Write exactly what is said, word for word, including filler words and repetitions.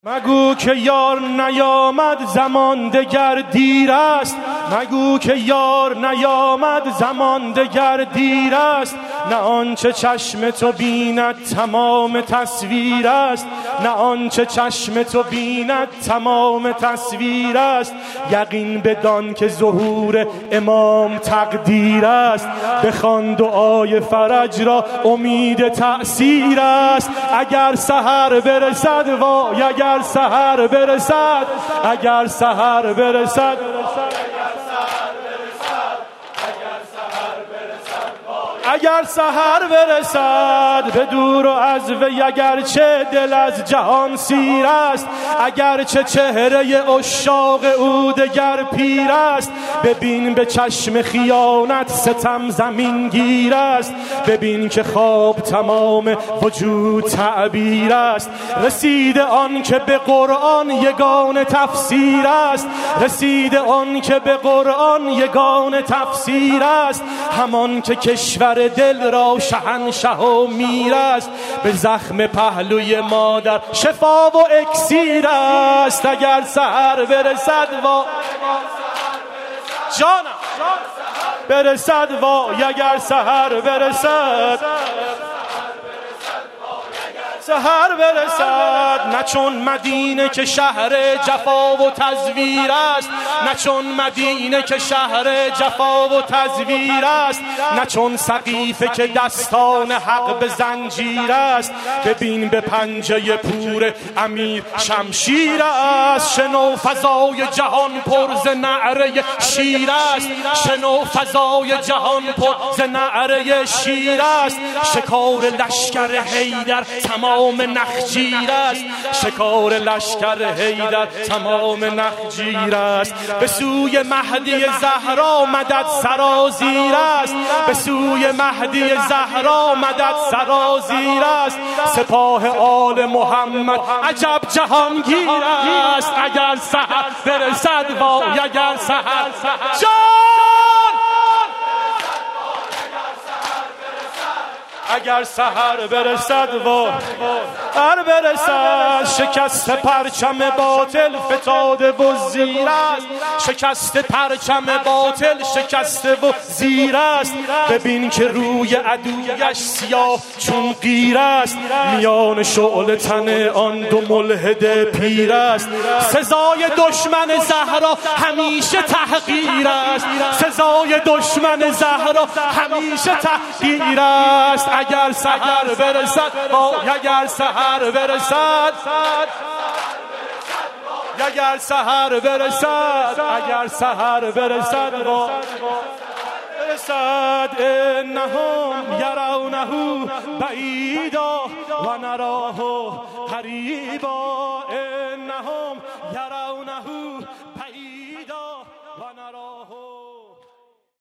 مگو که یار نیامد زمان دگر دیر است، مگو که یار نیامد زمان دگر دیر است. نه آنچه چشم تو بیند تمام تصویر است، نه آنچه چشم تو بیند تمام تصویر است. یقین بدان که ظهور امام تقدیر است، بخوان دعای فرج را امید تأثیر است. اگر سحر برسد وای اگر سحر برسد، اگر سحر برسد اگر سحر برسد به دور و از وی، اگرچه دل از جهان سیر است، اگرچه چهره عشاق او دگر پیر است. ببین به چشم خیانت ستم زمین گیر است، ببین که خواب تمام وجود تعبیر است. رسیده آن که به قرآن یگان تفسیر است، رسیده آن که به قرآن یگان تفسیر است. همان که کشور دل را شهنشه و میر است، به زخم پهلوی مادر شفا و اکسیر است. اگر سحر برسد و جانم برسد وای اگر سحر برسد، سحر برسد. نه چون مدینه که شهر جفا و تزویر است، نه چون مدینه که شهر جفا و تزویر است. نه چون سقیفه که دستان حق به زنجیر است، ببین به پنجه پور امیر شمشیر است. شنو فضای جهان پر ز نعره شیر است، شنو فضای جهان پر ز نعره شیر است. شکار لشکر حیدر تمام نخجیر است، شکار لشکر حیدر تمام نخجیر است. به سوی مهدی زهرا مدد سرازیر است، به سوی مهدی زهرا مدد سرازیر است. سپاه آل محمد عجب جهانگیر است. اگر سحر برسد وای اگر سحر جان اگر سحر برسد و هر برسد. شکست پرچم باطل فتاده و زیر است، شکست پرچم باطل شکسته و زیر است. ببین که روی عدویش سیاه چون قیر است، میان شعله تن آن دو ملحد پیر است. سزای دشمن زهرا همیشه تحقیر است، سزای دشمن زهرا همیشه تحقیر است. اگر سحر برسد وای اگر سحر برسد، اگر سحر برسد اگر سحر برسد برسد. انهم یرونه بعیدا و نراه قریبا، انهم یرونه